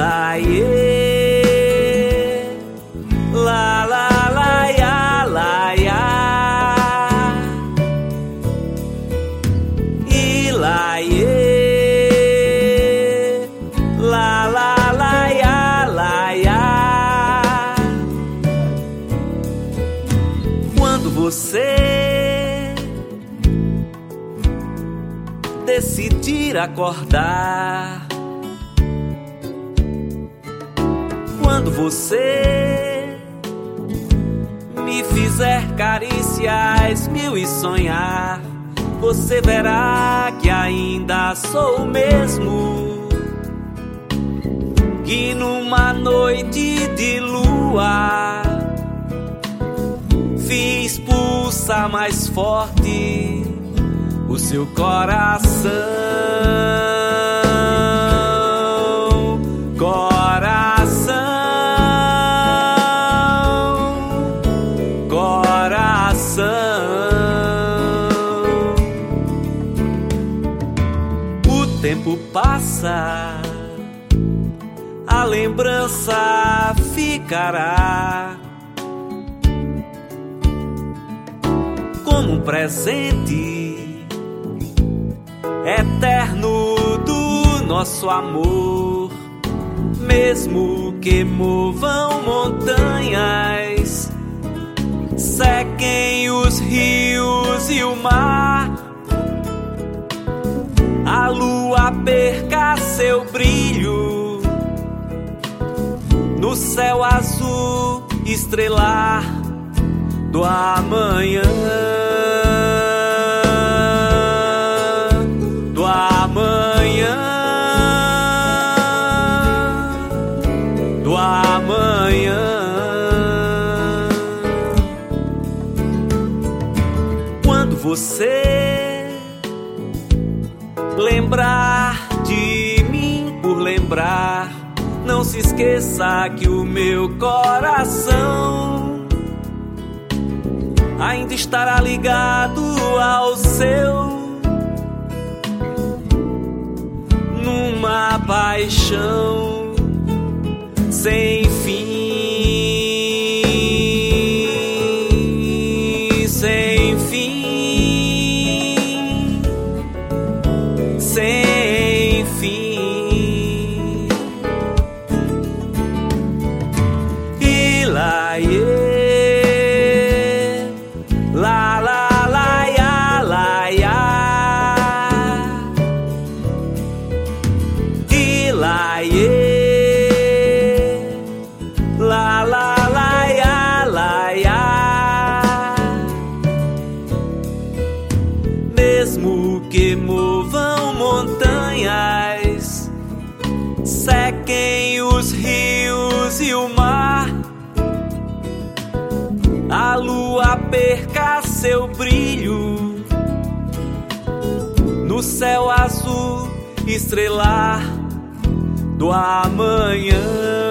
la la la ya, la ya, ilaie, la la la ya, la ya. Quando você decidir acordar, quando você me fizer carícias mil e sonhar, você verá que ainda sou o mesmo que numa noite de lua fiz pulsar mais forte o seu coração. O tempo passa, a lembrança ficará como um presente eterno do nosso amor. Mesmo que movam montanhas, sequem os rios e o mar, a lua perca seu brilho no céu azul estrelar do amanhã, do amanhã, do amanhã. Quando você lembrar de mim por lembrar, não se esqueça que o meu coração ainda estará ligado ao seu, numa paixão sem fim, sem fim, sem fim. Ilaie, la la la ya, la ya, ilaie, la la la ya, la ya. Mesmo que movam montanhas, sequem os rios e o mar, a lua perca seu brilho no céu azul estrelar do amanhã.